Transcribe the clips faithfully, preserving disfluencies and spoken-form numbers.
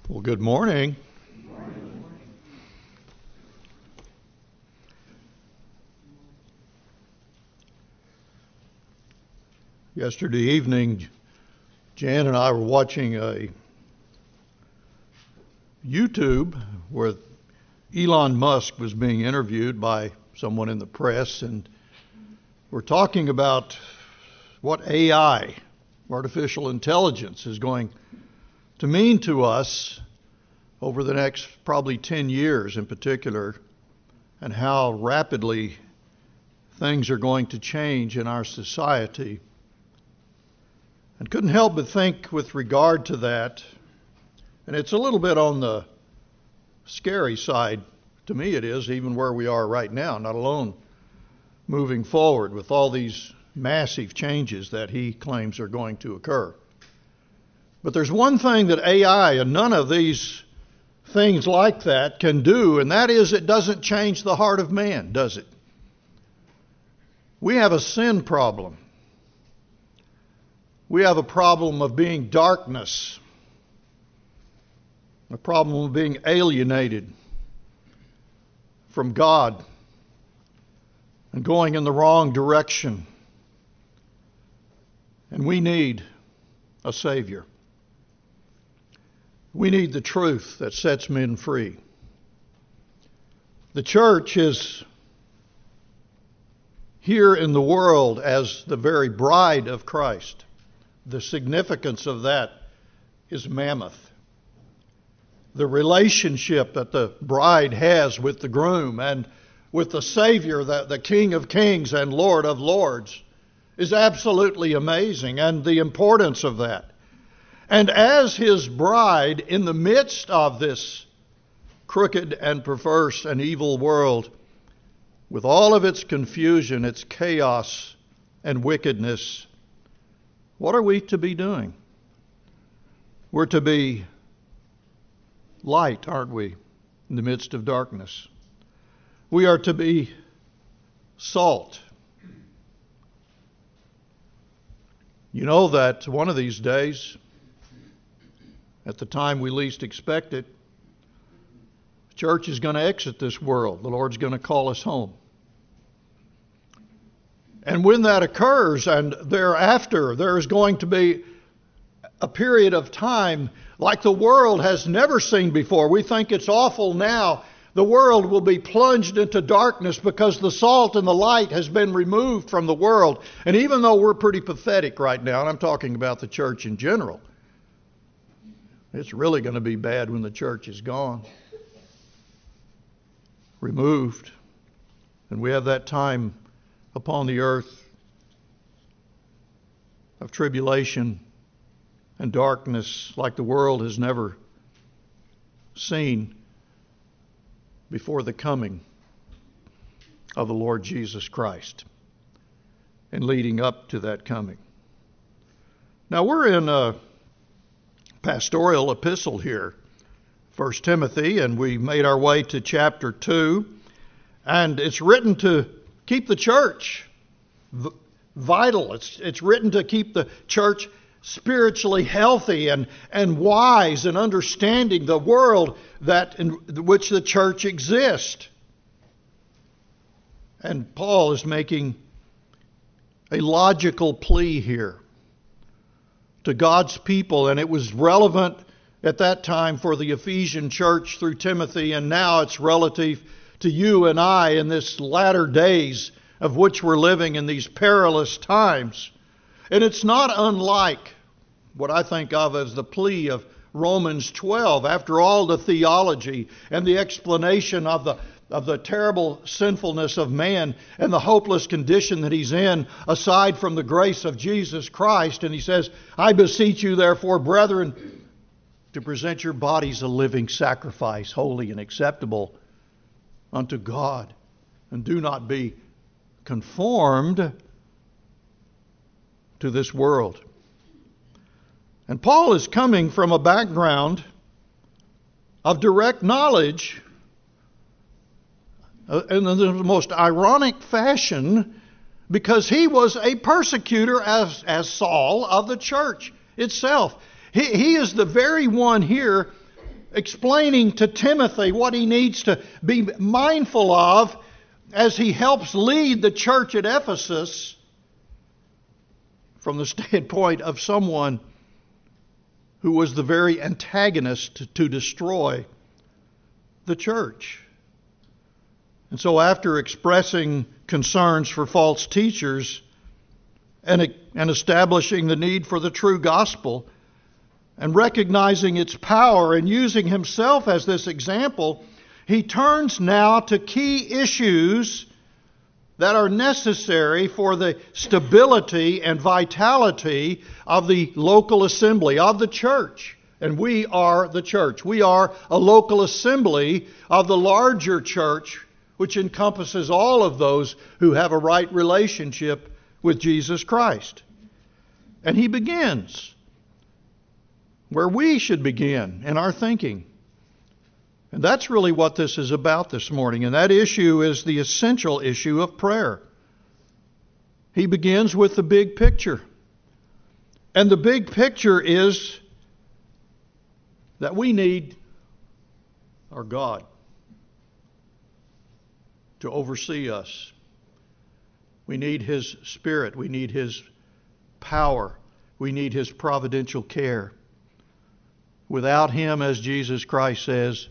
Well, good morning. Yesterday evening, Jan and I were watching a YouTube where Elon Musk was being interviewed by someone in the press, and we're talking about what A I, artificial intelligence, is going to mean to us over the next probably ten years in particular, and how rapidly things are going to change in our society. And couldn't help but think with regard to that, and it's a little bit on the scary side, to me it is, even where we are right now, not alone moving forward with all these massive changes that he claims are going to occur. But there's one thing that A I and none of these things like that can do, and that is it doesn't change the heart of man, does it? We have a sin problem. We have a problem of being darkness, a problem of being alienated from God and going in the wrong direction. And we need a Savior. We need the truth that sets men free. The church is here in the world as the very bride of Christ. The significance of that is mammoth. The relationship that the bride has with the groom and with the Savior, the, the King of Kings and Lord of Lords, is absolutely amazing, and the importance of that. And as his bride, in the midst of this crooked and perverse and evil world, with all of its confusion, its chaos and wickedness, what are we to be doing? We're to be light, aren't we, in the midst of darkness? We are to be salt. You know that one of these days, at the time we least expect it, the church is going to exit this world. The Lord's going to call us home. And when that occurs, and thereafter, there is going to be a period of time like the world has never seen before. We think it's awful now. The world will be plunged into darkness because the salt and the light has been removed from the world. And even though we're pretty pathetic right now, and I'm talking about the church in general, it's really going to be bad when the church is gone, removed, and we have that time upon the earth of tribulation and darkness like the world has never seen before the coming of the Lord Jesus Christ and leading up to that coming. Now we're in a pastoral epistle here, First Timothy, and we made our way to chapter two, and it's written to keep the church vital. It's it's written to keep the church spiritually healthy and, and wise and understanding the world that in which the church exists. And Paul is making a logical plea here to God's people, and it was relevant at that time for the Ephesian church through Timothy, and now it's relative to you and I in this latter days of which we're living in these perilous times. And it's not unlike what I think of as the plea of Romans twelve. After all the theology and the explanation of the of the terrible sinfulness of man and the hopeless condition that he's in, aside from the grace of Jesus Christ. And he says, I beseech you, therefore, brethren, to present your bodies a living sacrifice, holy and acceptable unto God. And do not be conformed to this world. And Paul is coming from a background of direct knowledge in the most ironic fashion, because he was a persecutor as, as Saul of the church itself. He, he is the very one here explaining to Timothy what he needs to be mindful of as he helps lead the church at Ephesus from the standpoint of someone who was the very antagonist to destroy the church. And so after expressing concerns for false teachers and, and establishing the need for the true gospel and recognizing its power and using himself as this example, he turns now to key issues that are necessary for the stability and vitality of the local assembly, of the church. And we are the church. We are a local assembly of the larger church, which encompasses all of those who have a right relationship with Jesus Christ. And he begins where we should begin in our thinking. And that's really what this is about this morning. And that issue is the essential issue of prayer. He begins with the big picture. And the big picture is that we need our God to oversee us. We need His Spirit. We need His power. We need His providential care. Without Him, as Jesus Christ says,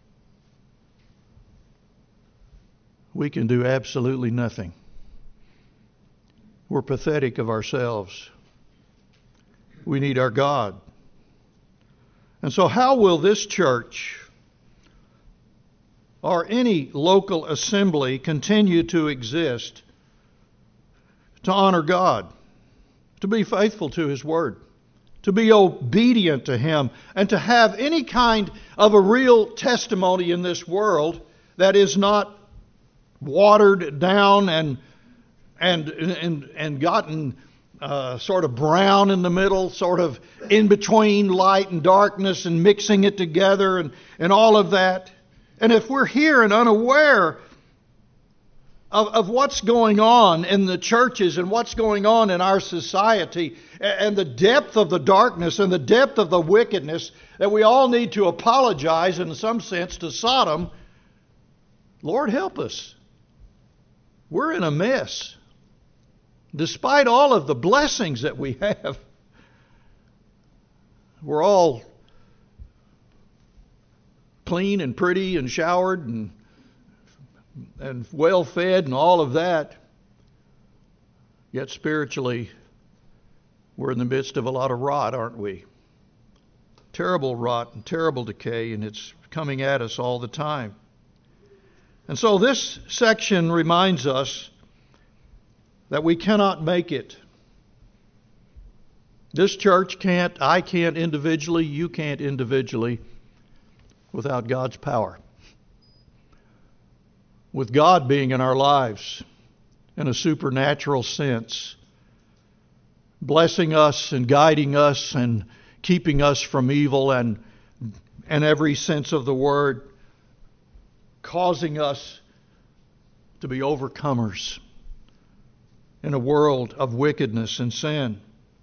we can do absolutely nothing. We're pathetic of ourselves. We need our God. And so how will this church or any local assembly continue to exist to honor God, to be faithful to His Word, to be obedient to Him, and to have any kind of a real testimony in this world that is not watered down and and and and gotten uh, sort of brown in the middle, sort of in between light and darkness, and mixing it together, and and all of that. And if we're here and unaware of, of what's going on in the churches and what's going on in our society, and the depth of the darkness and the depth of the wickedness, that we all need to apologize in some sense to Sodom, Lord help us. We're in a mess. Despite all of the blessings that we have, we're all clean and pretty and showered and and well fed and all of that. Yet spiritually, we're in the midst of a lot of rot, aren't we? Terrible rot and terrible decay, and it's coming at us all the time. And so this section reminds us that we cannot make it. This church can't, I can't individually, you can't individually, without God's power. With God being in our lives in a supernatural sense, blessing us and guiding us and keeping us from evil and in every sense of the word, causing us to be overcomers in a world of wickedness and sin.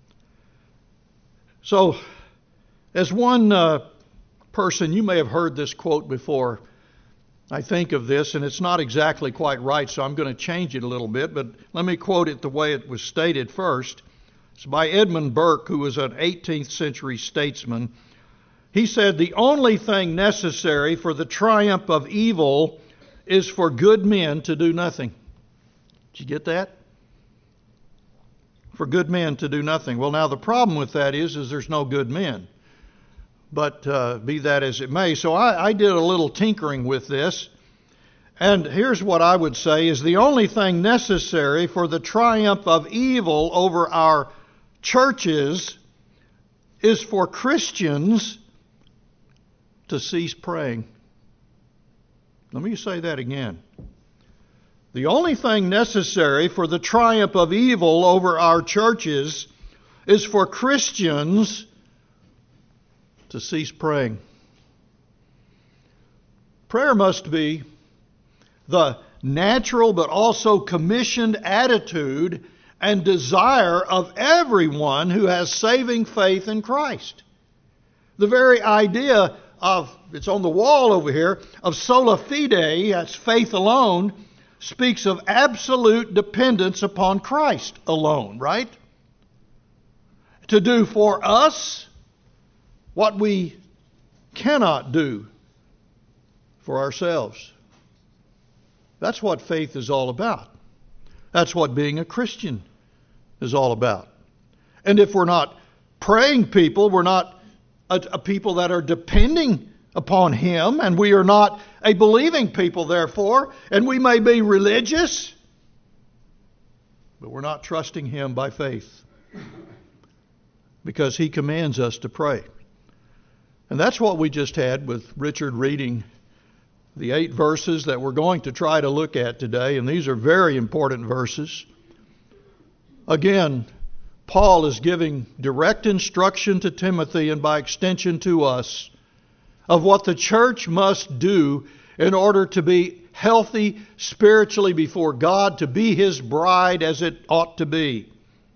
So, as one uh, person, you may have heard this quote before. I think of this, and it's not exactly quite right, so I'm going to change it a little bit, but let me quote it the way it was stated first. It's by Edmund Burke, who was an eighteenth century statesman. He said, "The only thing necessary for the triumph of evil is for good men to do nothing." Did you get that? For good men to do nothing. Well, now the problem with that is, is there's no good men. But uh, be that as it may. So I, I did a little tinkering with this. And here's what I would say is the only thing necessary for the triumph of evil over our churches is for Christians to cease praying. Let me say that again. The only thing necessary for the triumph of evil over our churches is for Christians to cease praying. Prayer must be the natural but also commissioned attitude and desire of everyone who has saving faith in Christ. The very idea of, it's on the wall over here, of sola fide, that's faith alone, speaks of absolute dependence upon Christ alone, right? To do for us what we cannot do for ourselves. That's what faith is all about. That's what being a Christian is all about. And if we're not praying people, we're not a, a people that are depending upon Him, and we are not a believing people, therefore, and we may be religious, but we're not trusting Him by faith, because He commands us to pray. And that's what we just had with Richard reading the eight verses that we're going to try to look at today, and these are very important verses. Again, Paul is giving direct instruction to Timothy, and by extension to us, of what the church must do in order to be healthy spiritually before God, to be His bride as it ought to be.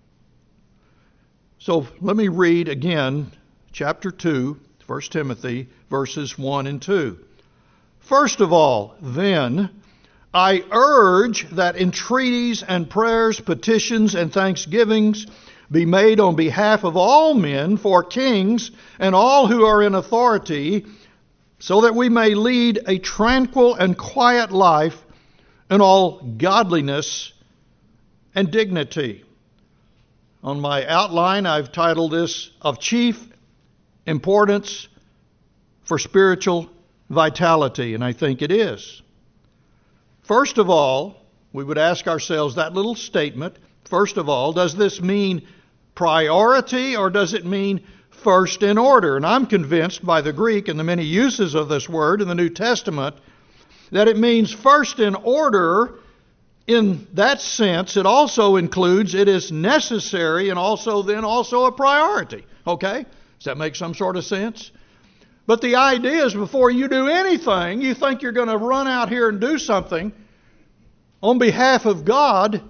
So let me read again chapter two, First Timothy, verses one and two. First of all, then, I urge that entreaties and prayers, petitions and thanksgivings be made on behalf of all men, for kings and all who are in authority, so that we may lead a tranquil and quiet life in all godliness and dignity. On my outline, I've titled this, Of Chief Importance for Spiritual Vitality, and I think it is. First of all, we would ask ourselves that little statement, first of all, does this mean priority or does it mean first in order? And I'm convinced by the Greek and the many uses of this word in the New Testament that it means first in order. In that sense, it also includes it is necessary and also then also a priority. Okay? Does that make some sort of sense? But the idea is before you do anything, you think you're going to run out here and do something on behalf of God,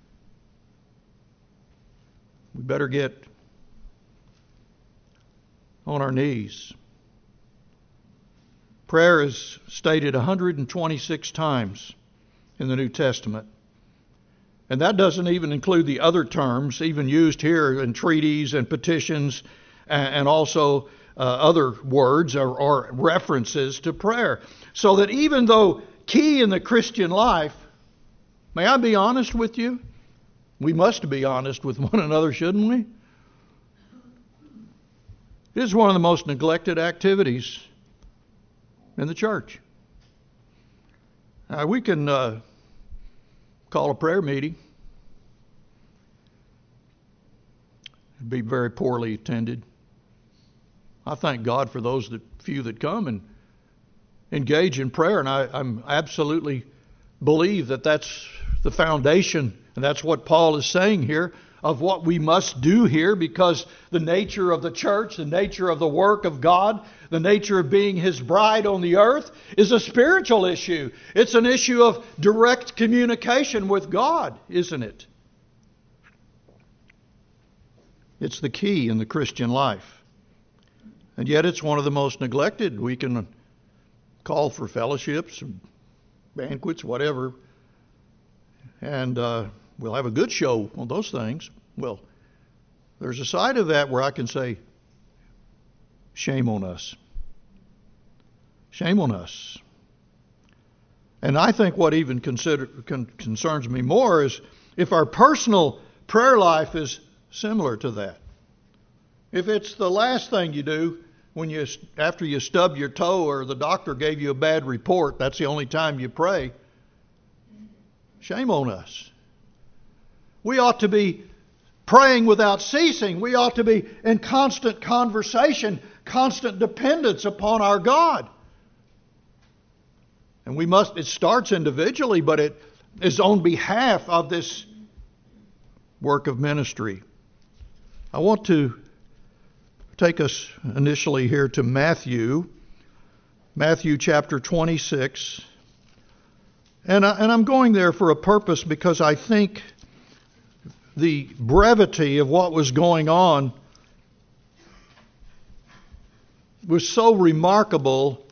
we better get on our knees. Prayer is stated one hundred twenty-six times in the New Testament. And that doesn't even include the other terms, even used here, entreaties and petitions, and also uh, other words or, or references to prayer. So that even though key in the Christian life, may I be honest with you? We must be honest with one another, shouldn't we? It is one of the most neglected activities in the church. Now, we can uh, call a prayer meeting. It'd be very poorly attended. I thank God for those that few that come and engage in prayer, and I I'm absolutely believe that that's the foundation, and that's what Paul is saying here, of what we must do here, because the nature of the church, the nature of the work of God, the nature of being His bride on the earth is a spiritual issue. It's an issue of direct communication with God, isn't it? It's the key in the Christian life. And yet it's one of the most neglected. We can call for fellowships, banquets, whatever, and uh, we'll have a good show on those things. Well, there's a side of that where I can say, shame on us. Shame on us. And I think what even consider, con, concerns me more is if our personal prayer life is similar to that. If it's the last thing you do when you after you stub your toe or the doctor gave you a bad report, that's the only time you pray, shame on us. We ought to be praying without ceasing. We ought to be in constant conversation, constant dependence upon our God. And we must, it starts individually, but it is on behalf of this work of ministry. I want to take us initially here to Matthew, Matthew chapter twenty-six. And, I, and I'm going there for a purpose because I think the brevity of what was going on was so remarkable,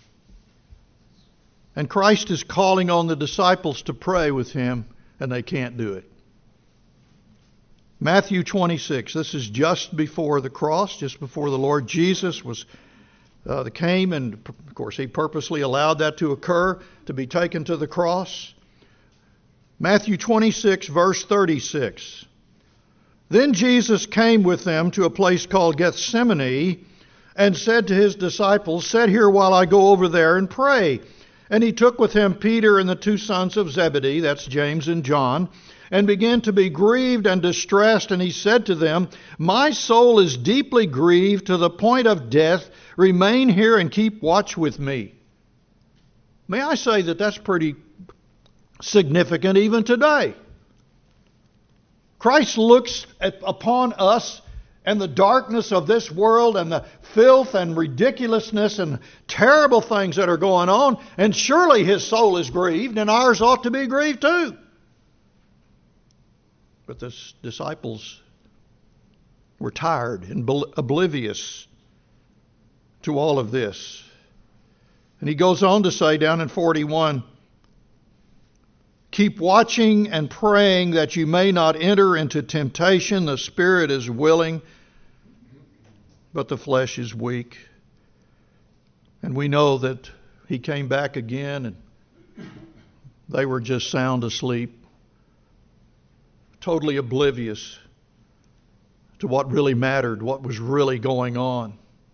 and Christ is calling on the disciples to pray with him, and they can't do it. Matthew twenty-six, this is just before the cross, just before the Lord Jesus was uh, came, and of course he purposely allowed that to occur, to be taken to the cross. Matthew twenty-six, verse thirty-six. Then Jesus came with them to a place called Gethsemane, and said to his disciples, "Sit here while I go over there and pray." And he took with him Peter and the two sons of Zebedee, that's James and John, and began to be grieved and distressed. And he said to them, "My soul is deeply grieved to the point of death. Remain here and keep watch with me." May I say that that's pretty significant even today. Christ looks at, upon us and the darkness of this world and the filth and ridiculousness and terrible things that are going on, and surely his soul is grieved, and ours ought to be grieved too. But the disciples were tired and oblivious to all of this. And he goes on to say down in forty-one, "Keep watching and praying that you may not enter into temptation. The spirit is willing, but the flesh is weak." And we know that he came back again and they were just sound asleep, totally oblivious to what really mattered, what was really going on.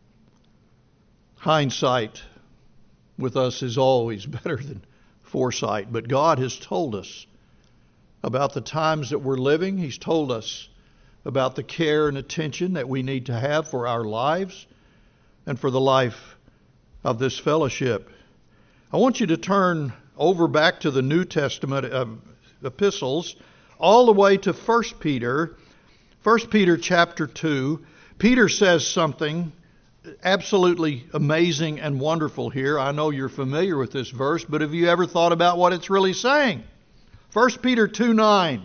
Hindsight with us is always better than foresight, but God has told us about the times that we're living. He's told us about the care and attention that we need to have for our lives and for the life of this fellowship. I want you to turn over back to the New Testament uh, epistles, all the way to First Peter. First Peter chapter two. Peter says something absolutely amazing and wonderful here. I know you're familiar with this verse, but have you ever thought about what it's really saying? First Peter two nine.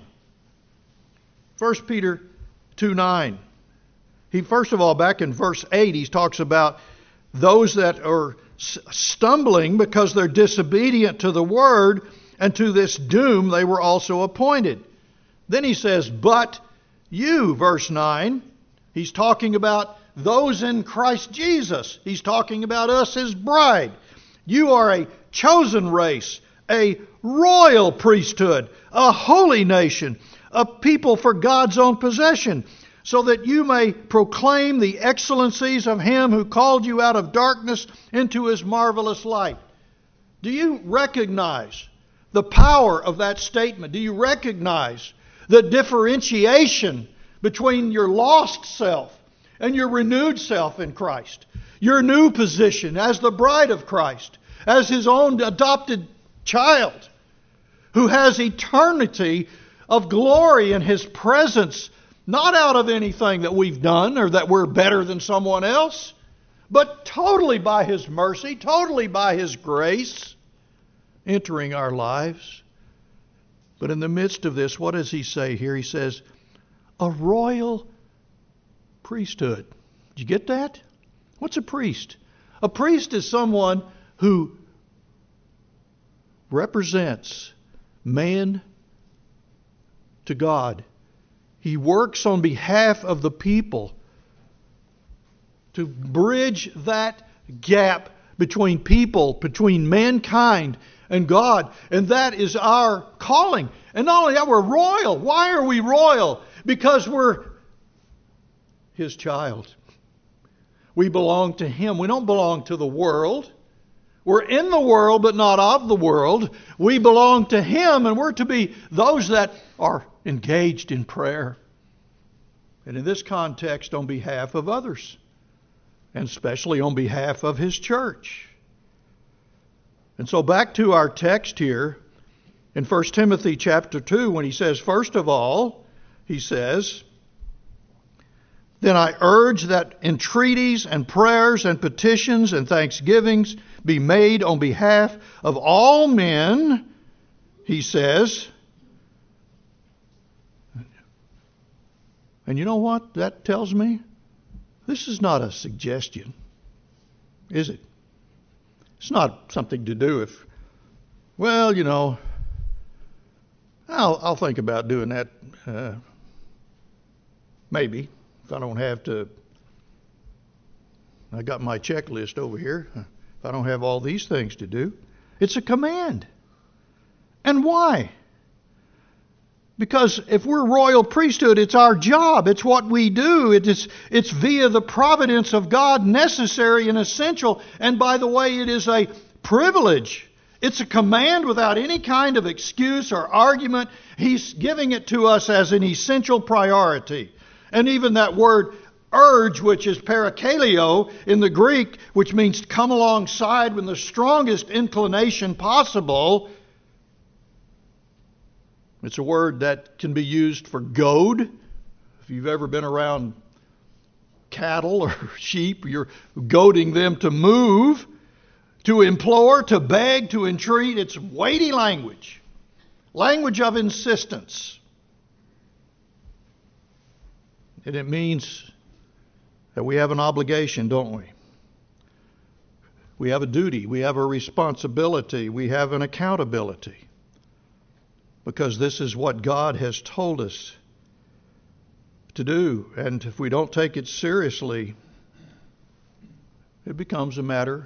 First Peter two nine. He, first of all, back in verse eight, he talks about those that are stumbling because they're disobedient to the word, and to this doom they were also appointed. Then he says, "But you," verse nine, he's talking about those in Christ Jesus. He's talking about us, his bride. "You are a chosen race, a royal priesthood, a holy nation, a people for God's own possession, so that you may proclaim the excellencies of him who called you out of darkness into his marvelous light." Do you recognize the power of that statement? Do you recognize the differentiation between your lost self and your renewed self in Christ? Your new position as the bride of Christ, as his own adopted child, who has eternity of glory in his presence, not out of anything that we've done or that we're better than someone else, but totally by his mercy, totally by his grace, entering our lives. But in the midst of this, what does he say here? He says, a royal priesthood. Did you get that? What's a priest? A priest is someone who represents man to God. He works on behalf of the people to bridge that gap between people, between mankind and God. And that is our calling. And not only that, we're royal. Why are we royal? Because we're his child. We belong to him. We don't belong to the world. We're in the world, but not of the world. We belong to him, and we're to be those that are engaged in prayer. And in this context, on behalf of others, and especially on behalf of his church. And so back to our text here in First Timothy chapter two, when he says, first of all, he says, then I urge that entreaties and prayers and petitions and thanksgivings be made on behalf of all men, he says. And you know what that tells me? This is not a suggestion. is it? It's not something to do if, well, you know, I'll, I'll think about doing that uh, maybe if I don't have to. I got my checklist over here. If I don't have all these things to do, it's a command. And why? Because if we're royal priesthood, it's our job. It's what we do. It is, it's via the providence of God necessary and essential. And by the way, it is a privilege. It's a command without any kind of excuse or argument. He's giving it to us as an essential priority. And even that word urge, which is parakaleo in the Greek, which means to come alongside with the strongest inclination possible. It's a word that can be used for goad. If you've ever been around cattle or sheep, you're goading them to move, to implore, to beg, to entreat. It's weighty language, language of insistence. And it means that we have an obligation, don't we? We have a duty, we have a responsibility, we have an accountability. Because this is what God has told us to do. And if we don't take it seriously, it becomes a matter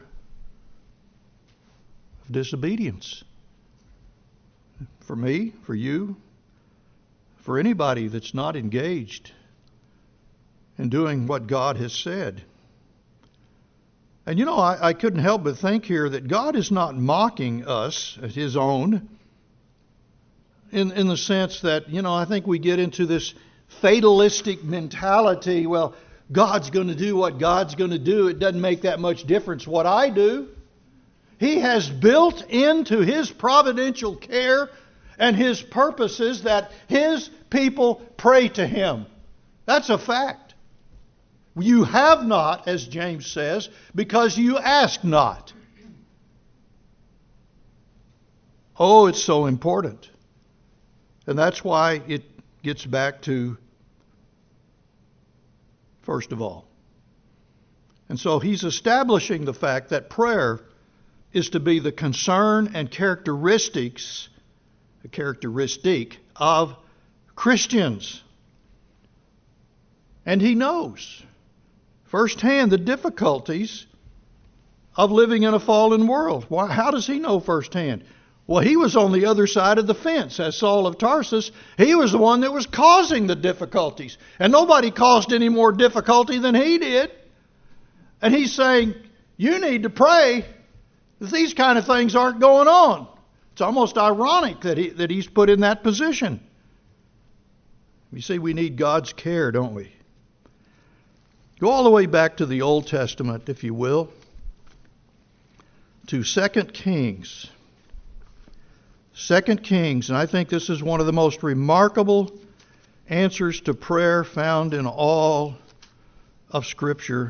of disobedience. For me, for you, for anybody that's not engaged in doing what God has said. And you know, I, I couldn't help but think here that God is not mocking us at His own. In, in the sense that, you know, I think we get into this fatalistic mentality. Well, God's going to do what God's going to do. It doesn't make that much difference what I do. He has built into His providential care and His purposes that His people pray to Him. That's a fact. You have not, as James says, because you ask not. Oh, it's so important. And that's why it gets back to, first of all. And so he's establishing the fact that prayer is to be the concern and characteristics, a characteristic of Christians. And he knows firsthand the difficulties of living in a fallen world. Why? How does he know firsthand? Well, he was on the other side of the fence as Saul of Tarsus. He was the one that was causing the difficulties. And nobody caused any more difficulty than he did. And he's saying, you need to pray that these kind of things aren't going on. It's almost ironic that he, that he's put in that position. You see, we need God's care, don't we? Go all the way back to the Old Testament, if you will, to Second Kings. Second Kings, and I think this is one of the most remarkable answers to prayer found in all of Scripture.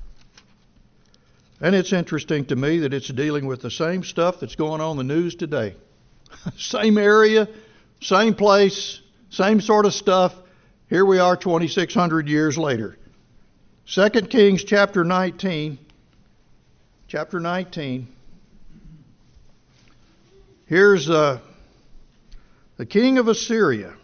And it's interesting to me that it's dealing with the same stuff that's going on in the news today. Same area, same place, same sort of stuff. Here we are twenty-six hundred years later. Second Kings chapter nineteen. Chapter nineteen. Here's uh, the king of Assyria.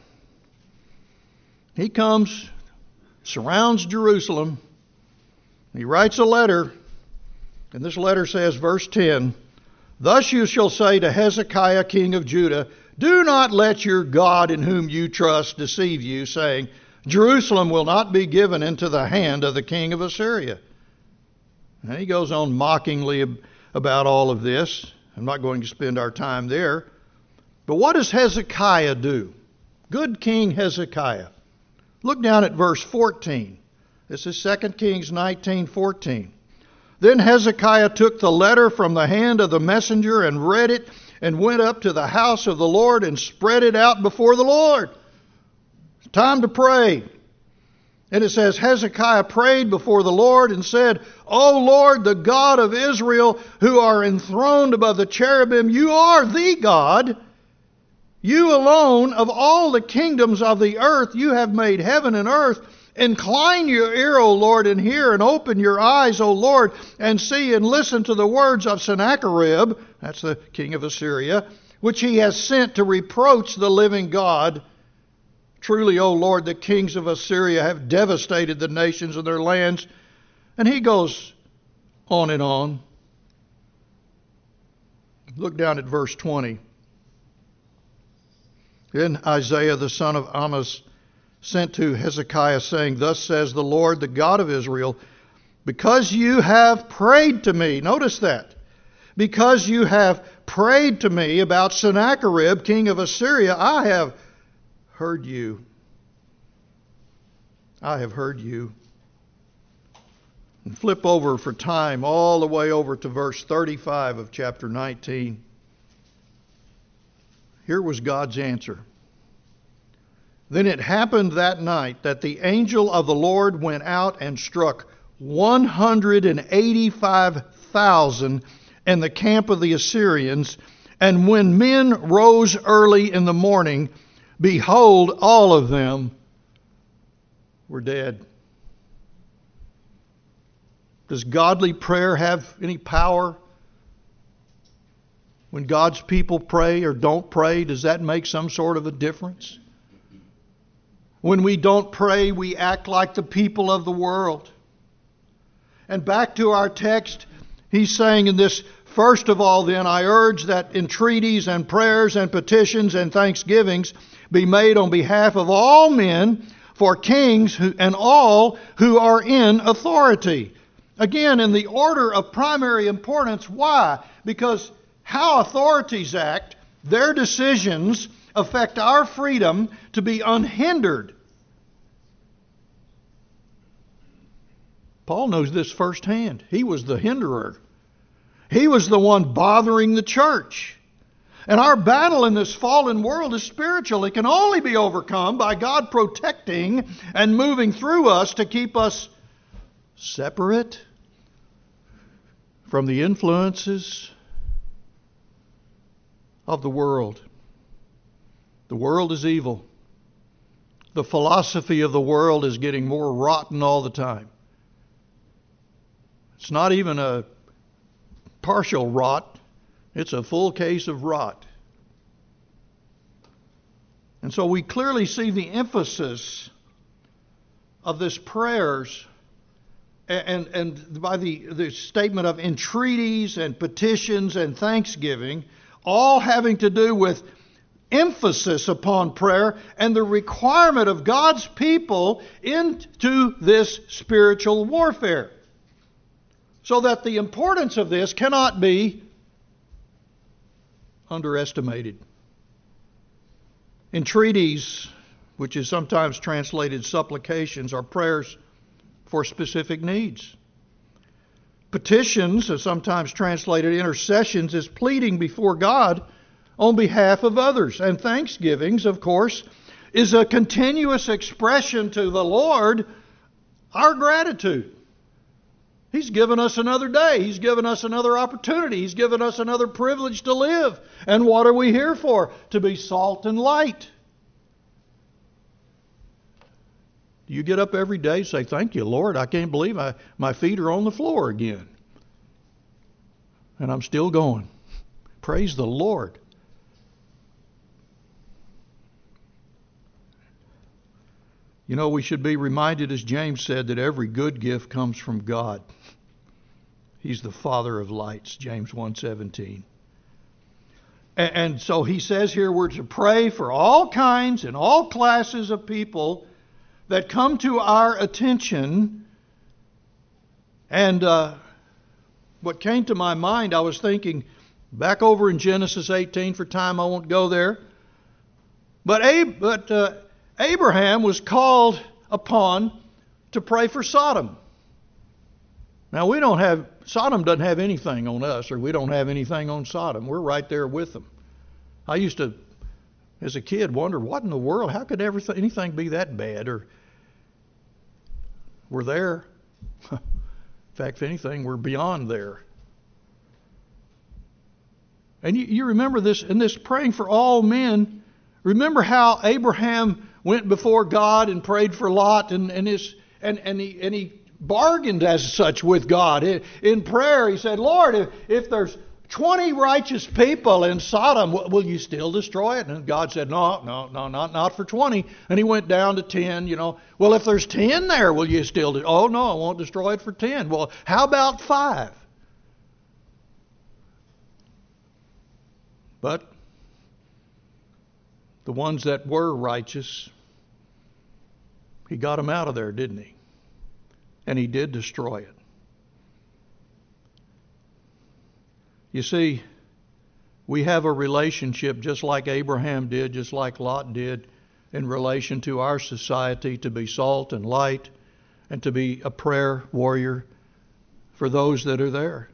He comes, surrounds Jerusalem. He writes a letter, and this letter says, verse ten, thus you shall say to Hezekiah, king of Judah, do not let your God in whom you trust deceive you, saying, Jerusalem will not be given into the hand of the king of Assyria. And he goes on mockingly about all of this. I'm not going to spend our time there. But what does Hezekiah do? Good King Hezekiah. Look down at verse fourteen. This is Second Kings nineteen fourteen. Then Hezekiah took the letter from the hand of the messenger and read it and went up to the house of the Lord and spread it out before the Lord. It's time to pray. And it says, Hezekiah prayed before the Lord and said, O Lord, the God of Israel, who are enthroned above the cherubim, you are the God. You alone of all the kingdoms of the earth, you have made heaven and earth Incline your ear, O Lord, and hear, and open your eyes, O Lord, and see and listen to the words of Sennacherib, that's the king of Assyria, which he has sent to reproach the living God. Truly, O Lord, the kings of Assyria have devastated the nations of their lands. And he goes on and on. Look down at verse twenty. Then Isaiah the son of Amoz sent to Hezekiah, saying, Thus says the Lord, the God of Israel, because you have prayed to me, notice that, because you have prayed to me about Sennacherib, king of Assyria, I have heard you. I have heard you. And flip over for time all the way over to verse thirty-five of chapter nineteen. Here was God's answer. Then it happened that night that the angel of the Lord went out and struck one hundred eighty-five thousand in the camp of the Assyrians. And when men rose early in the morning, behold, all of them were dead. Does godly prayer have any power? When God's people pray or don't pray, does that make some sort of a difference? When we don't pray, we act like the people of the world. And back to our text, he's saying in this, first of all then, I urge that entreaties and prayers and petitions and thanksgivings be made on behalf of all men, for kings who, and all who are in authority. Again, in the order of primary importance. Why? Because how authorities act, their decisions affect our freedom to be unhindered. Paul knows this firsthand. He was the hinderer. He was the one bothering the church. And our battle in this fallen world is spiritual. It can only be overcome by God protecting and moving through us to keep us separate from the influences of the world. The world is evil. The philosophy of the world is getting more rotten all the time. It's not even a partial rot. It's a full case of rot. And so we clearly see the emphasis of this prayers and, and by the, the statement of entreaties and petitions and thanksgiving, all having to do with emphasis upon prayer and the requirement of God's people into this spiritual warfare. So that the importance of this cannot be underestimated. Entreaties, which is sometimes translated supplications, are prayers for specific needs. Petitions, are sometimes translated intercessions, is pleading before God on behalf of others. And thanksgivings, of course, is a continuous expression to the Lord our gratitude. He's given us another day. He's given us another opportunity. He's given us another privilege to live. And what are we here for? To be salt and light. Do you get up every day and say, thank you, Lord, I can't believe I, my feet are on the floor again. And I'm still going. Praise the Lord. You know, we should be reminded, as James said, that every good gift comes from God. He's the Father of lights, James one seventeen. And, and so he says here we're to pray for all kinds and all classes of people that come to our attention. And uh, what came to my mind, I was thinking back over in Genesis eighteen, for time I won't go there. But, Ab- but uh, Abraham was called upon to pray for Sodom. Now, we don't have, Sodom doesn't have anything on us, or we don't have anything on Sodom. We're right there with them. I used to, as a kid, wonder, what in the world, how could everything, anything be that bad? Or we're there. In fact, if anything, we're beyond there. And you, you remember this, in this praying for all men, remember how Abraham went before God and prayed for Lot, and, and, his, and, and, he, and he bargained as such with God. In, in prayer, he said, Lord, if, if there's twenty righteous people in Sodom, will you still destroy it? And God said, no, no, no, not, not for twenty. And he went down to ten, you know. Well, if there's ten there, will you still do? Oh, no, I won't destroy it for ten. Well, how about five? But the ones that were righteous, he got them out of there, didn't he? And he did destroy it. You see, we have a relationship just like Abraham did, just like Lot did, in relation to our society, to be salt and light and to be a prayer warrior for those that are there.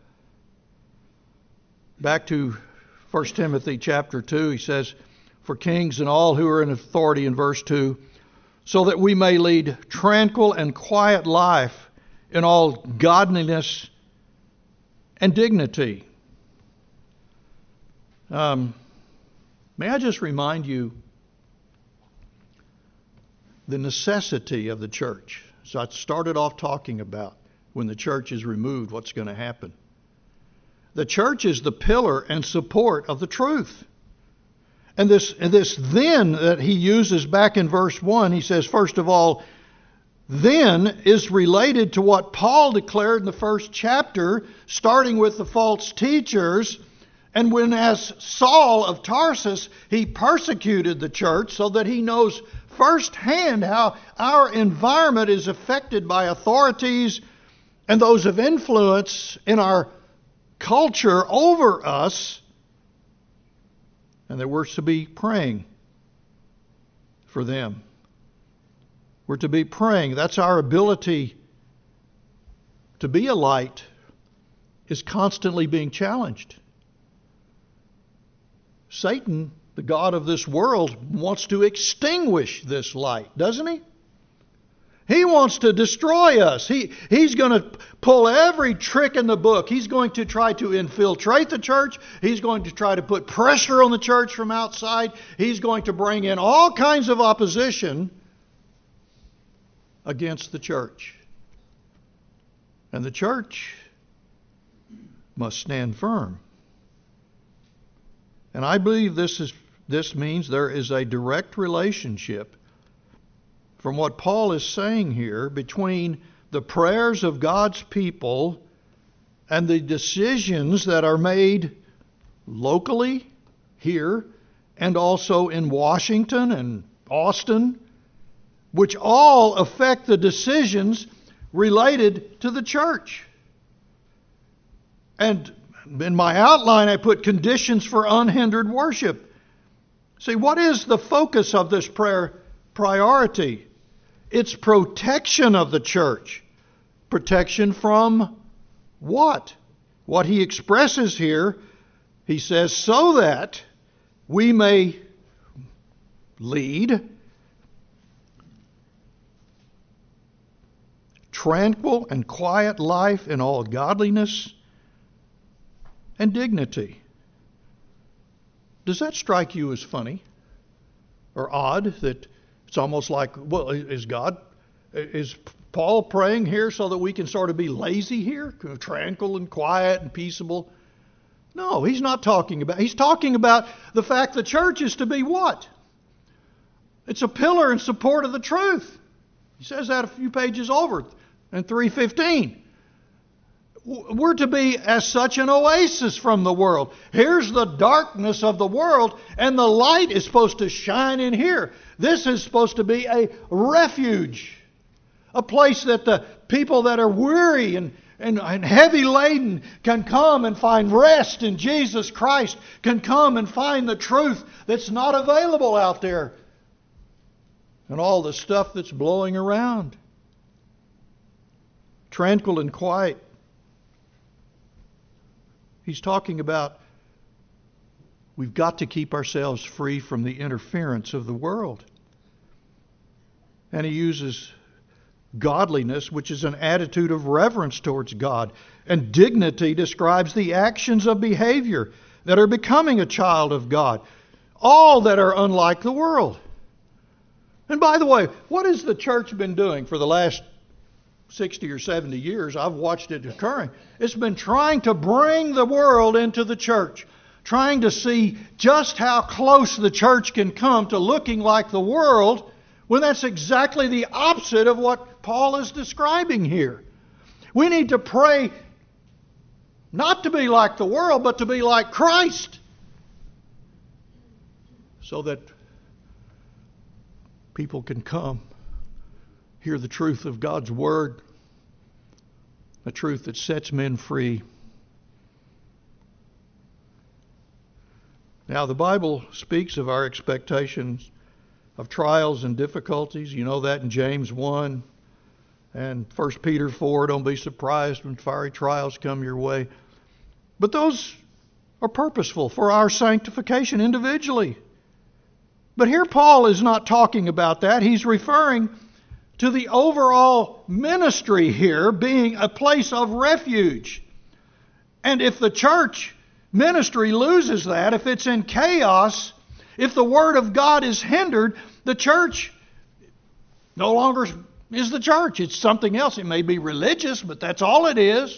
Back to First Timothy chapter two, he says, for kings and all who are in authority in verse two, so that we may lead tranquil and quiet life in all godliness and dignity. Um, may I just remind you the necessity of the church. So I started off talking about when the church is removed, what's going to happen. The church is the pillar and support of the truth. And this, and this then that he uses back in verse one, he says, first of all, then is related to what Paul declared in the first chapter, starting with the false teachers. And when as Saul of Tarsus, he persecuted the church so that he knows firsthand how our environment is affected by authorities and those of influence in our culture over us, and that we're to be praying for them. We're to be praying. That's our ability to be a light is constantly being challenged. Satan, the god of this world, wants to extinguish this light, doesn't he? He wants to destroy us. He, he's going to pull every trick in the book. He's going to try to infiltrate the church. He's going to try to put pressure on the church from outside. He's going to bring in all kinds of opposition against the church. And the church must stand firm. And I believe this is this means there is a direct relationship from what Paul is saying here between the prayers of God's people and the decisions that are made locally here and also in Washington and Austin, which all affect the decisions related to the church. And in my outline, I put conditions for unhindered worship. See, what is the focus of this prayer priority? It's protection of the church. Protection from what? What he expresses here, he says, so that we may lead tranquil and quiet life in all godliness and dignity. Does that strike you as funny or odd? That it's almost like, well, is God, is Paul praying here so that we can sort of be lazy here, tranquil and quiet and peaceable? No, he's not talking about. He's talking about the fact the church is to be what? It's a pillar and support of the truth. He says that a few pages over in three fifteen. We're to be as such an oasis from the world. Here's the darkness of the world, and the light is supposed to shine in here. This is supposed to be a refuge, a place that the people that are weary and, and, and heavy laden can come and find rest in Jesus Christ, can come and find the truth that's not available out there and all the stuff that's blowing around. Tranquil and quiet. He's talking about we've got to keep ourselves free from the interference of the world. And he uses godliness, which is an attitude of reverence towards God. And dignity describes the actions of behavior that are becoming a child of God. All that are unlike the world. And by the way, what has the church been doing for the last sixty or seventy years? I've watched it occurring. It's been trying to bring the world into the church, trying to see just how close the church can come to looking like the world, when that's exactly the opposite of what Paul is describing here. We need to pray not to be like the world, but to be like Christ, so that people can come, hear the truth of God's Word, a truth that sets men free. Now, the Bible speaks of our expectations of trials and difficulties. You know that in James one and First Peter four. Don't be surprised when fiery trials come your way. But those are purposeful for our sanctification individually. But here Paul is not talking about that. He's referring to the overall ministry here being a place of refuge. And if the church ministry loses that, if it's in chaos, if the Word of God is hindered, the church no longer is the church. It's something else. It may be religious, but that's all it is.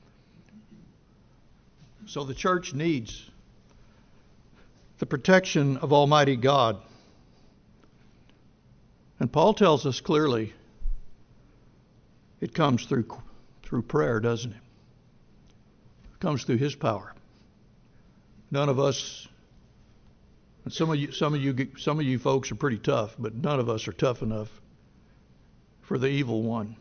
So the church needs the protection of Almighty God. And Paul tells us clearly it comes through through prayer, doesn't it? It comes through His power. None of us, and some of you, some of you, some of you folks are pretty tough, but none of us are tough enough for the evil one.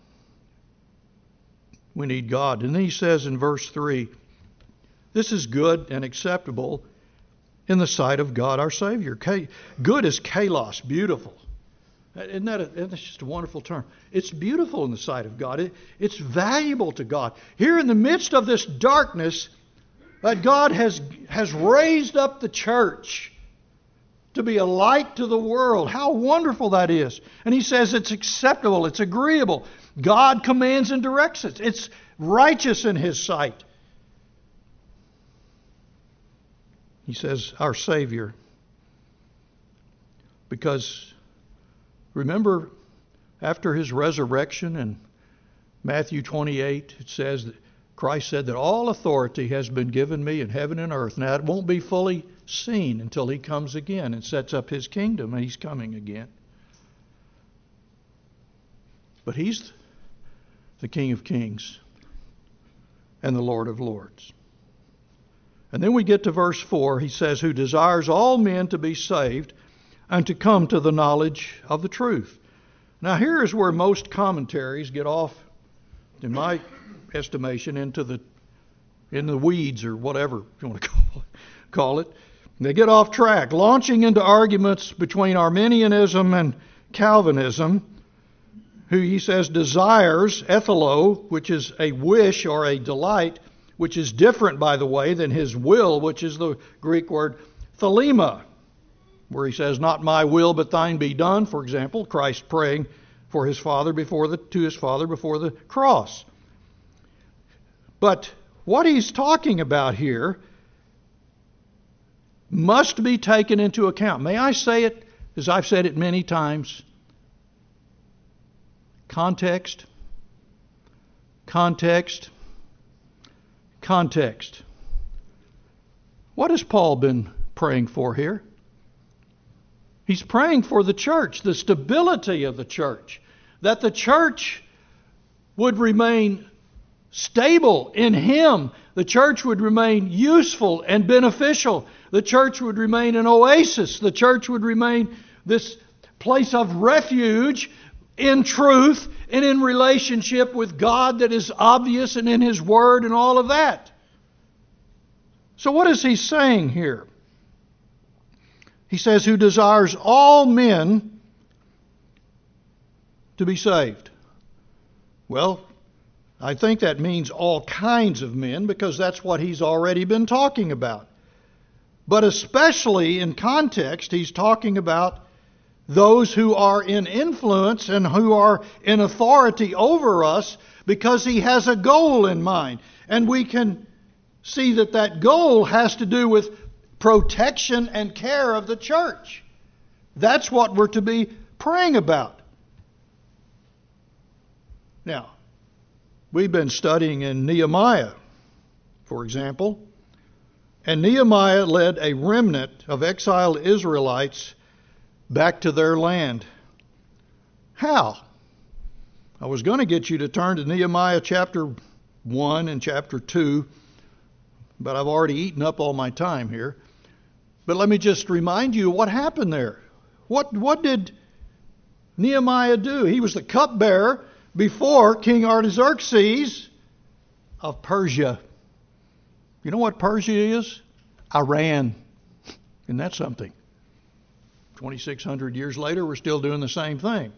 We need God. And then he says in verse three, this is good and acceptable in the sight of God our Savior. Good is kalos, beautiful. Isn't that a, that's just a wonderful term? It's beautiful in the sight of God. It, it's valuable to God. Here in the midst of this darkness, that God has, has raised up the church to be a light to the world. How wonderful that is. And he says it's acceptable, it's agreeable. God commands and directs it. It's righteous in His sight. He says, our Savior. Because remember, after His resurrection in Matthew twenty-eight, it says that Christ said that all authority has been given me in heaven and earth. Now, it won't be fully seen until He comes again and sets up His kingdom, and He's coming again. But He's the King of Kings and the Lord of Lords. And then we get to verse four. He says, who desires all men to be saved and to come to the knowledge of the truth. Now, here is where most commentaries get off, in my estimation, into the in the weeds or whatever you want to call it. Call it. They get off track, launching into arguments between Arminianism and Calvinism, who he says desires, ethelo, which is a wish or a delight, which is different, by the way, than his will, which is the Greek word thelema, where he says, not my will, but thine be done. For example, Christ praying for his Father before the to his Father before the cross. But what he's talking about here must be taken into account. May I say it, as I've said it many times? Context, context, context. What has Paul been praying for here? He's praying for the church, the stability of the church, that the church would remain stable in Him. The church would remain useful and beneficial. The church would remain an oasis. The church would remain this place of refuge in truth and in relationship with God that is obvious and in His Word and all of that. So what is he saying here? He says, who desires all men to be saved. Well, I think that means all kinds of men, because that's what he's already been talking about. But especially in context, he's talking about those who are in influence and who are in authority over us, because he has a goal in mind. And we can see that that goal has to do with protection and care of the church. That's what we're to be praying about. Now, we've been studying in Nehemiah, for example, and Nehemiah led a remnant of exiled Israelites back to their land. How? I was going to get you to turn to Nehemiah chapter one and chapter two, but I've already eaten up all my time here. But let me just remind you what happened there. What, what did Nehemiah do? He was the cupbearer before King Artaxerxes of Persia. You know what Persia is? Iran. Isn't that something? twenty-six hundred years later, we're still doing the same thing.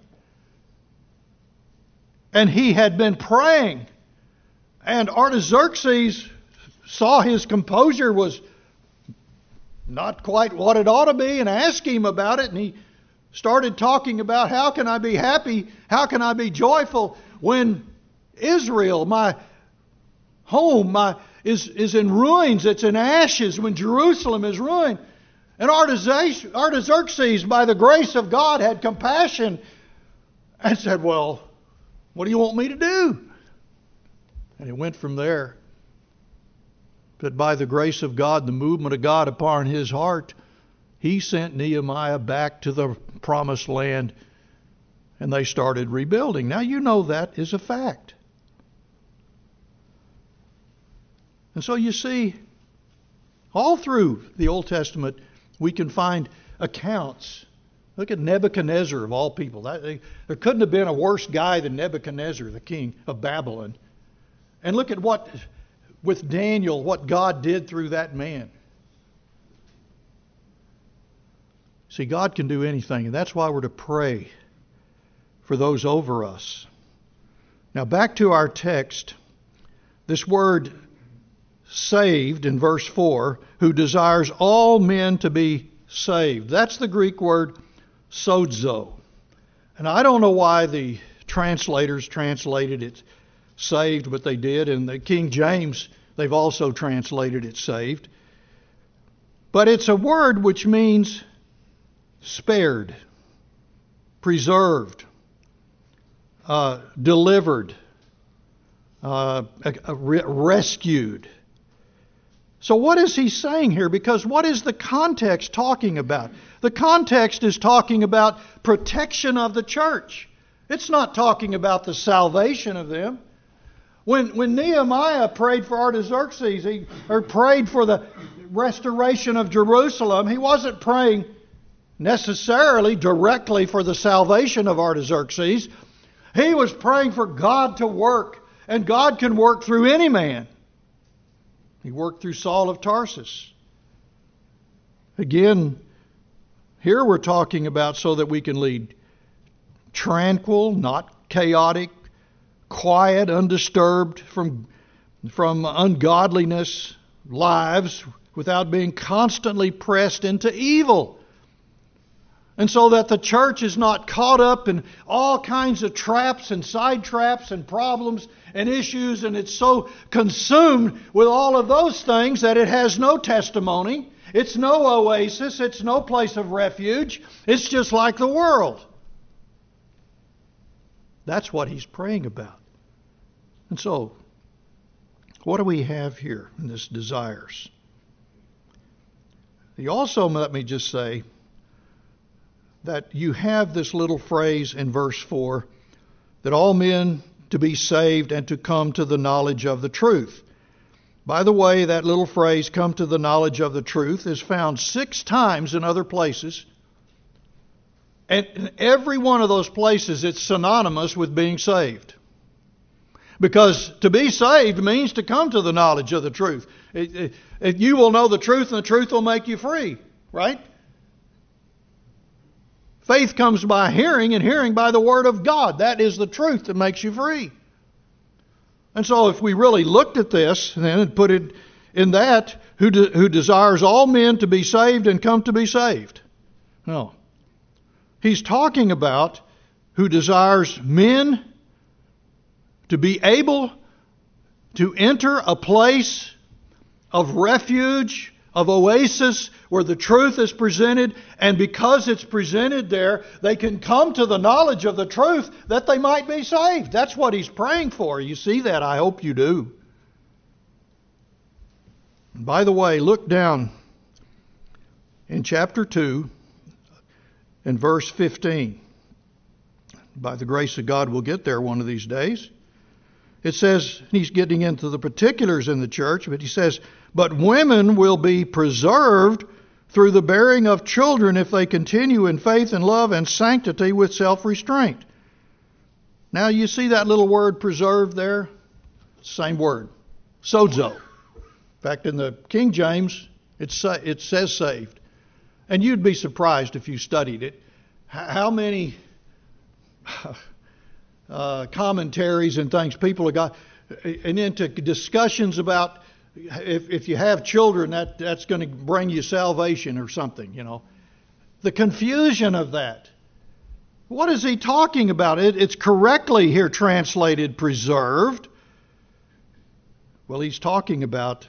And he had been praying. And Artaxerxes saw his composure was not quite what it ought to be and asked him about it. And he started talking about, how can I be happy? How can I be joyful when Israel, my home, my is, is in ruins, it's in ashes, when Jerusalem is ruined. And Artaxerxes, by the grace of God, had compassion and said, well, what do you want me to do? And he went from there. But by the grace of God, the movement of God upon his heart, he sent Nehemiah back to the promised land, and they started rebuilding. Now you know that is a fact. And so you see, all through the Old Testament, we can find accounts. Look at Nebuchadnezzar, of all people. That, they, there couldn't have been a worse guy than Nebuchadnezzar, the king of Babylon. And look at what, with Daniel, what God did through that man. See, God can do anything, and that's why we're to pray for those over us. Now, back to our text. This word saved in verse four, who desires all men to be saved. That's the Greek word sozo. And I don't know why the translators translated it saved, but they did. And the King James, they've also translated it saved. But it's a word which means spared, preserved, uh, delivered, uh, rescued. So what is he saying here? Because what is the context talking about? The context is talking about protection of the church. It's not talking about the salvation of them. When, when Nehemiah prayed for Artaxerxes, he, or prayed for the restoration of Jerusalem, he wasn't praying necessarily directly for the salvation of Artaxerxes. He was praying for God to work, and God can work through any man. He worked through Saul of Tarsus. Again, here we're talking about so that we can lead tranquil, not chaotic, quiet, undisturbed from, from ungodliness lives without being constantly pressed into evil. And so that the church is not caught up in all kinds of traps and side traps and problems and issues, and it's so consumed with all of those things that it has no testimony. It's no oasis. It's no place of refuge. It's just like the world. That's what he's praying about. And so, what do we have here in this desires? He also, let me just say, that you have this little phrase in verse four, that all men to be saved and to come to the knowledge of the truth. By the way, that little phrase, come to the knowledge of the truth, is found six times in other places. And in every one of those places, it's synonymous with being saved. Because to be saved means to come to the knowledge of the truth. It, it, it, you will know the truth, and the truth will make you free, right? Faith comes by hearing, and hearing by the Word of God. That is the truth that makes you free. And so if we really looked at this then and put it in that, who, de- who desires all men to be saved and come to be saved. No. He's talking about who desires men to be able to enter a place of refuge, of oasis where the truth is presented, and because it's presented there, they can come to the knowledge of the truth that they might be saved. That's what he's praying for. You see that? I hope you do. And by the way, look down in chapter two and verse fifteen. By the grace of God, we'll get there one of these days. It says, he's getting into the particulars in the church, but he says, but women will be preserved through the bearing of children if they continue in faith and love and sanctity with self-restraint. Now you see that little word preserved there? Same word. Sozo. In fact, in the King James, it's, it says saved. And you'd be surprised if you studied it, how many uh, commentaries and things people have got, and into discussions about if, if you have children, that, that's going to bring you salvation or something, you know. The confusion of that. What is he talking about? It, it's correctly here translated preserved. Well, he's talking about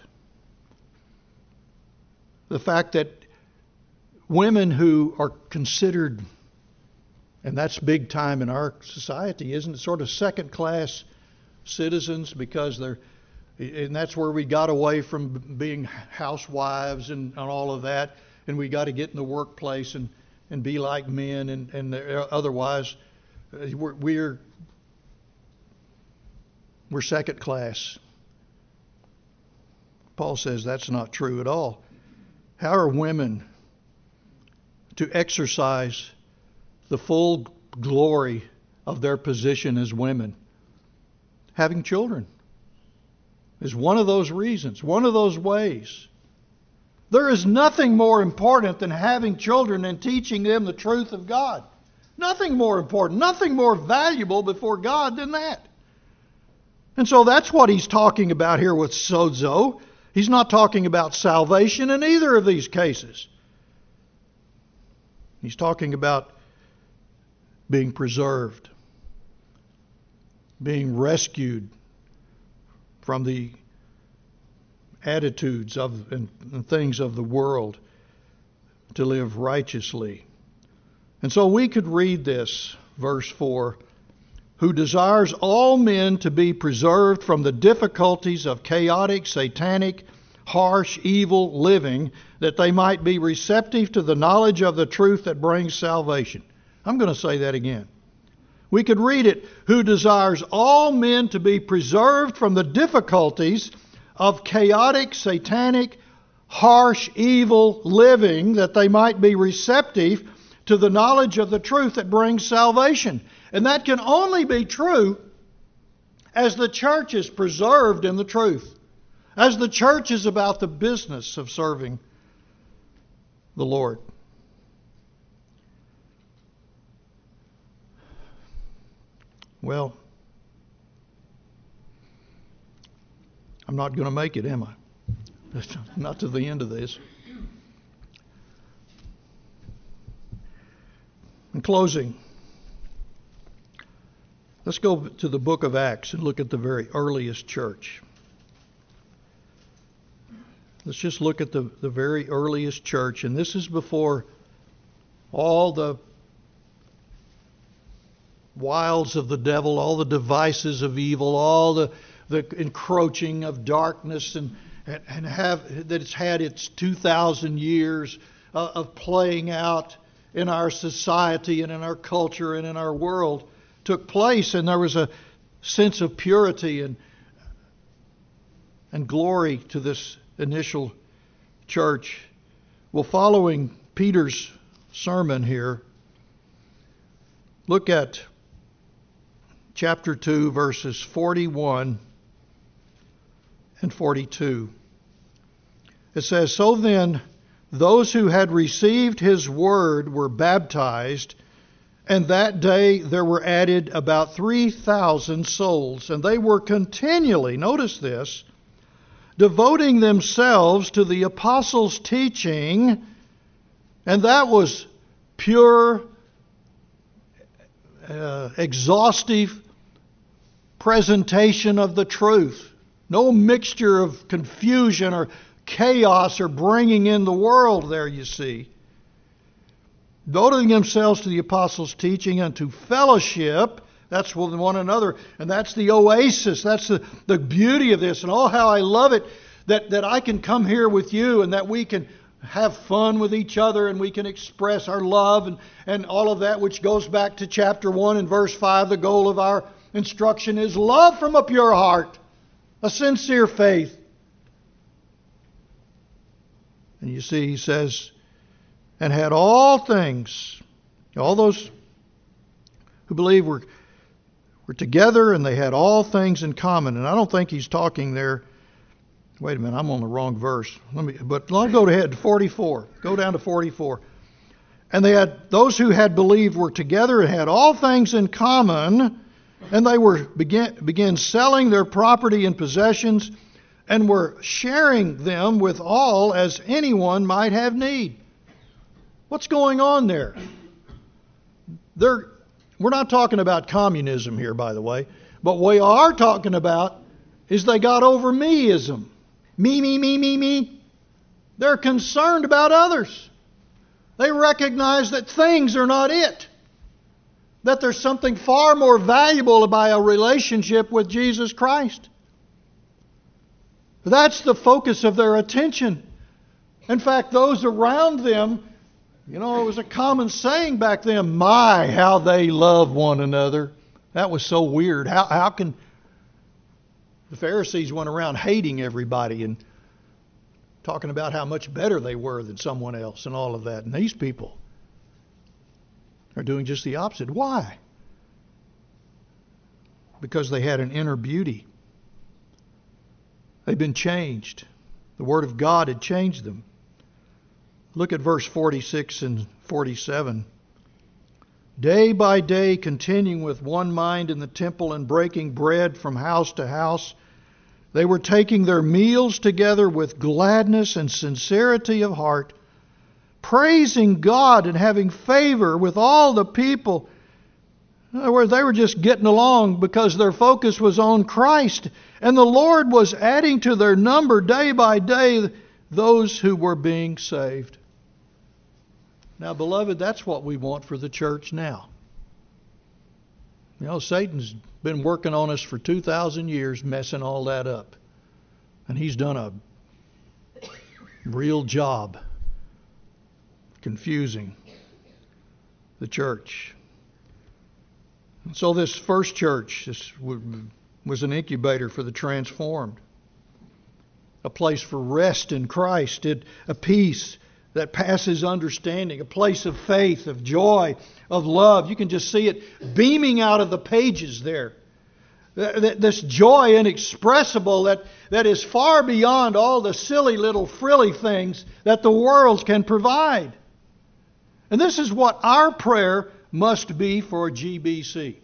the fact that women who are considered, and that's big time in our society, isn't it? Sort of second-class citizens because they're, and that's where we got away from being housewives and, and all of that, and we got to get in the workplace and, and be like men, and, and otherwise we're, we're we're second-class. Paul says that's not true at all. How are women to exercise the full glory of their position as women? Having children is one of those reasons, one of those ways. There is nothing more important than having children and teaching them the truth of God. Nothing more important, nothing more valuable before God than that. And so that's what he's talking about here with sozo. He's not talking about salvation in either of these cases. He's talking about being preserved, being rescued from the attitudes of and, and things of the world, to live righteously. And so we could read this, verse four, who desires all men to be preserved from the difficulties of chaotic, satanic, harsh, evil living, that they might be receptive to the knowledge of the truth that brings salvation. I'm going to say that again. We could read it, who desires all men to be preserved from the difficulties of chaotic, satanic, harsh, evil living, that they might be receptive to the knowledge of the truth that brings salvation. And that can only be true as the church is preserved in the truth, as the church is about the business of serving the Lord. Well, I'm not going to make it, am I? Not to the end of this. In closing, let's go to the book of Acts and look at the very earliest church. Let's just look at the, the very earliest church. And this is before all the wiles of the devil, all the devices of evil, all the, the encroaching of darkness, and, and, and have that it's had its two thousand years uh, of playing out in our society and in our culture and in our world took place. And there was a sense of purity and and glory to this initial church. Well, following Peter's sermon here, look at chapter two, verses forty-one and forty-two. It says, so then those who had received his word were baptized, and that day there were added about three thousand souls, and they were continually, notice this, devoting themselves to the apostles' teaching, and that was pure, uh, exhaustive presentation of the truth. No mixture of confusion or chaos are bringing in the world there, you see. Devoting themselves to the apostles' teaching and to fellowship. That's with one another. And that's the oasis. That's the, the beauty of this. And oh, how I love it that, that I can come here with you and that we can have fun with each other and we can express our love and, and all of that, which goes back to chapter one and verse five. The goal of our instruction is love from a pure heart, a sincere faith. And you see, he says, and had all things, all those who believe were were together and they had all things in common. And I don't think he's talking there. Wait a minute, I'm on the wrong verse. Let me, but I'll go ahead to forty-four. Go down to forty-four. And they had those who had believed were together and had all things in common, and they were began began selling their property and possessions, and were sharing them with all as anyone might have need. What's going on there? They're, we're not talking about communism here, by the way. But what we are talking about is they got over meism. Me, me, me, me, me. They're concerned about others. They recognize that things are not it. That there's something far more valuable about a relationship with Jesus Christ. That's the focus of their attention. In fact, those around them, you know, it was a common saying back then, my, how they love one another. That was so weird. How, how can... The Pharisees went around hating everybody and talking about how much better they were than someone else and all of that. And these people are doing just the opposite. Why? Because they had an inner beauty. They've been changed. The Word of God had changed them. Look at verse forty-six and forty-seven. Day by day, continuing with one mind in the temple and breaking bread from house to house, they were taking their meals together with gladness and sincerity of heart, praising God and having favor with all the people. In other words, they were just getting along because their focus was on Christ. And the Lord was adding to their number day by day those who were being saved. Now, beloved, that's what we want for the church now. You know, Satan's been working on us for two thousand years, messing all that up. And he's done a real job confusing the church. And so this first church this was an incubator for the transformed. A place for rest in Christ, it, a peace that passes understanding, a place of faith, of joy, of love. You can just see it beaming out of the pages there. This joy inexpressible that, that is far beyond all the silly little frilly things that the world can provide. And this is what our prayer must be for G B C.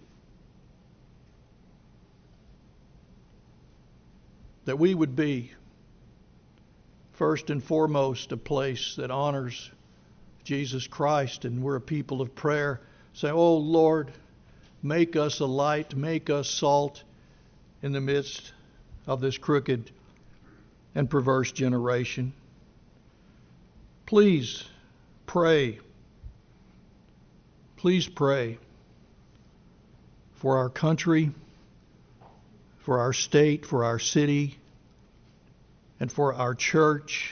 That we would be first and foremost a place that honors Jesus Christ, and we're a people of prayer. Say, oh Lord, make us a light, make us salt in the midst of this crooked and perverse generation. Please pray. Please pray for our country, for our state, for our city, and for our church.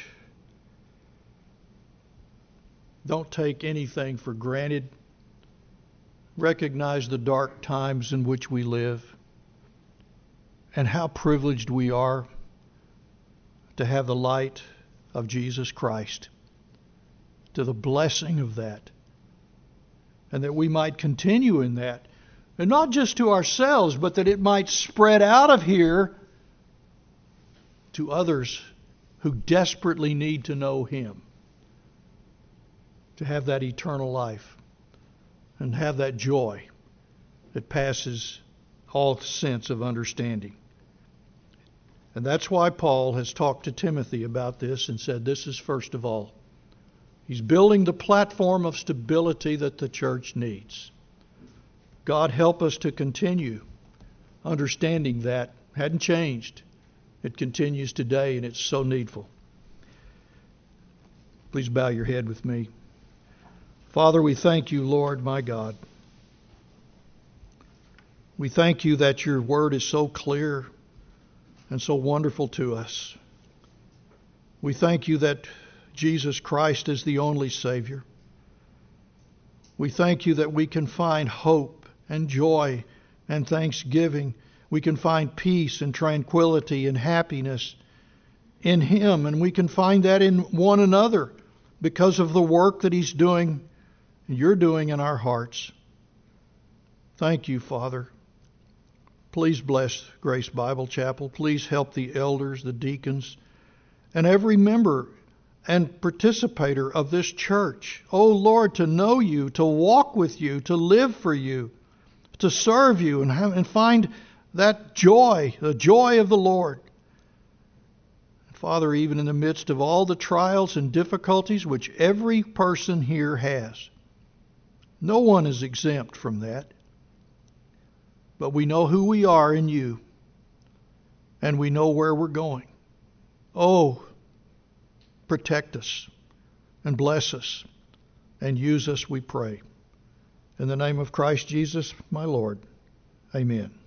Don't take anything for granted. Recognize the dark times in which we live and how privileged we are to have the light of Jesus Christ, to the blessing of that, and that we might continue in that, and not just to ourselves, but that it might spread out of here to others who desperately need to know Him, to have that eternal life and have that joy that passes all sense of understanding. And that's why Paul has talked to Timothy about this and said this is first of all. He's building the platform of stability that the church needs. God help us to continue understanding that. Hadn't changed. It continues today, and it's so needful. Please bow your head with me. Father, we thank you, Lord, my God. We thank you that your word is so clear and so wonderful to us. We thank you that Jesus Christ is the only Savior. We thank you that we can find hope and joy and thanksgiving. We can find peace and tranquility and happiness in Him, and we can find that in one another because of the work that He's doing and you're doing in our hearts. Thank you, Father. Please bless Grace Bible Chapel. Please help the elders, the deacons, and every member and participator of this church. Oh Lord, to know you, to walk with you, to live for you, to serve you, and, have, and find that joy, the joy of the Lord. Father, even in the midst of all the trials and difficulties which every person here has, no one is exempt from that. But we know who we are in you, and we know where we're going. Oh, protect us and bless us and use us, we pray. In the name of Christ Jesus, my Lord, amen.